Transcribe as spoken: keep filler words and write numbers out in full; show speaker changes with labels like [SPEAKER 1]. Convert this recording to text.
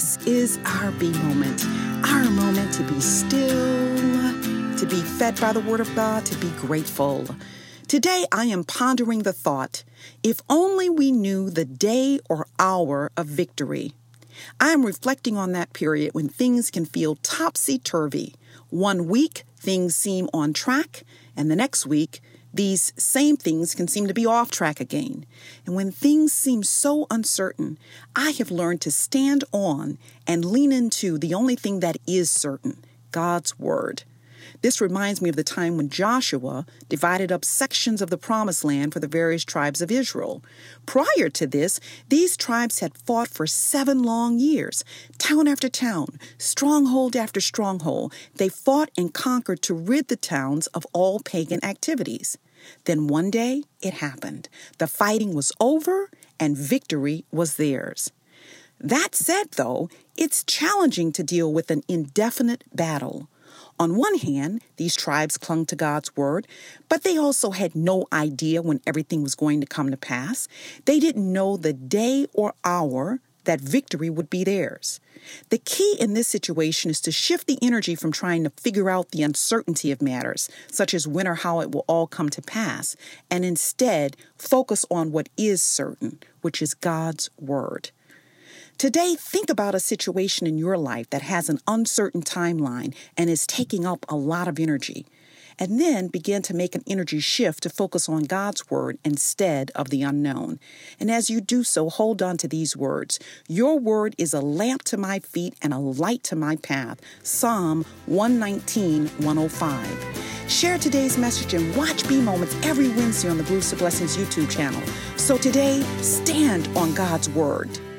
[SPEAKER 1] This is our B moment, our moment to be still, to be fed by the Word of God, to be grateful. Today, I am pondering the thought, if only we knew the day or hour of victory. I am reflecting on that period when things can feel topsy-turvy. One week, things seem on track, and the next week, these same things can seem to be off track again. And when things seem so uncertain, I have learned to stand on and lean into the only thing that is certain, God's Word. This reminds me of the time when Joshua divided up sections of the Promised Land for the various tribes of Israel. Prior to this, these tribes had fought for seven long years, town after town, stronghold after stronghold. They fought and conquered to rid the towns of all pagan activities. Then one day, it happened. The fighting was over and victory was theirs. That said, though, it's challenging to deal with an indefinite battle. On one hand, these tribes clung to God's word, but they also had no idea when everything was going to come to pass. They didn't know the day or hour that victory would be theirs. The key in this situation is to shift the energy from trying to figure out the uncertainty of matters, such as when or how it will all come to pass, and instead focus on what is certain, which is God's word. Today, think about a situation in your life that has an uncertain timeline and is taking up a lot of energy. And then begin to make an energy shift to focus on God's word instead of the unknown. And as you do so, hold on to these words. Your word is a lamp to my feet and a light to my path. Psalm one nineteen, one oh five. Share today's message and watch B Moments every Wednesday on the Bruce of Blessings YouTube channel. So today, stand on God's word.